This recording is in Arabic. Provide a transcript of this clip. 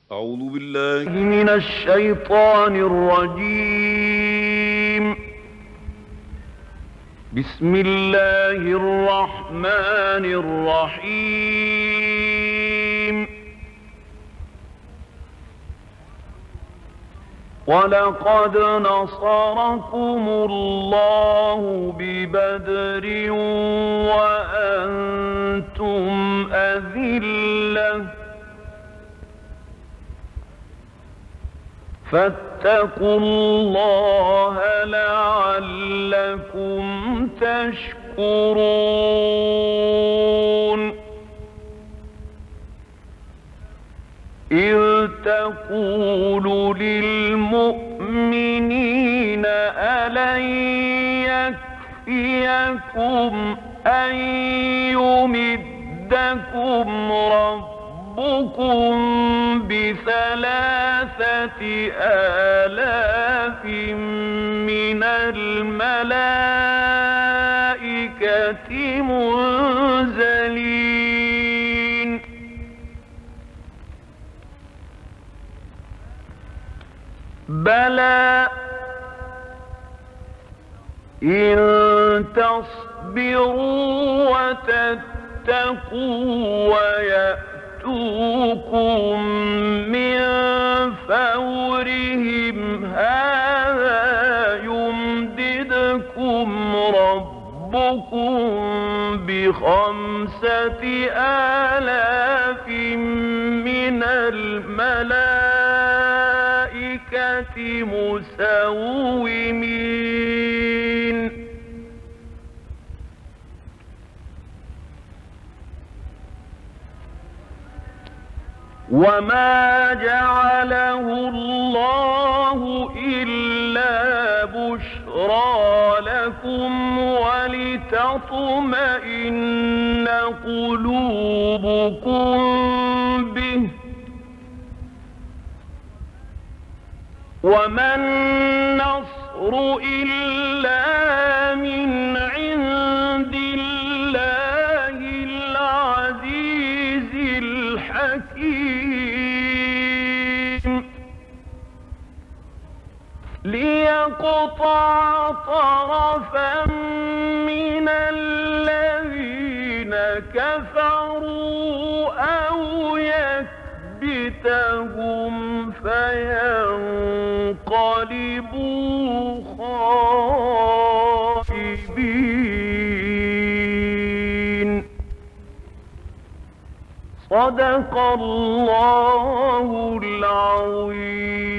أعوذ بالله من الشيطان الرجيم. بسم الله الرحمن الرحيم. ولقد نصركم الله ببدر وأنتم أذلة فاتقوا الله لعلكم تشكرون. إذ تقول للمؤمنين ألن يكفيكم أن يمدكم ربكم ب3,000 آلاف من الملائكة منزلين. بلى إن تصبروا وتتقوا ويأتوكم من فورهم هذا يمددكم ربكم ب5,000 من الملائكة مسومين. وما جعله الله إلا بشرى لكم ولتطمئن قلوبكم به، وما النصر إلا من عند الله العزيز الحكيم. ليقطع طرفا من الذين كفروا أو يكبتهم فينقلبوا خائبين. صدق الله العظيم.